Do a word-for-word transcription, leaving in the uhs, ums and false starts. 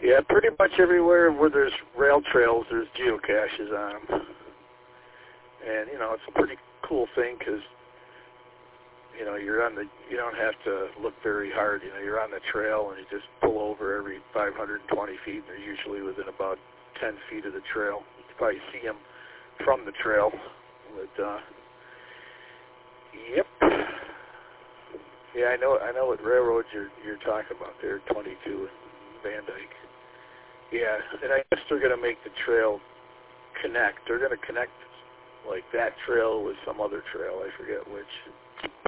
Yeah, pretty much everywhere where there's rail trails, there's geocaches on them. And, you know, it's a pretty cool thing because, you know, you're on the, you don't have to look very hard. You know, you're on the trail and you just pull over every five hundred twenty feet. And they're usually within about ten feet of the trail. You can probably see them from the trail. But, uh, yep. Yeah, I know. I know what railroads you're you're talking about there, twenty-two and Van Dyke. Yeah, and I guess they're going to make the trail connect. They're going to connect like that trail with some other trail. I forget which.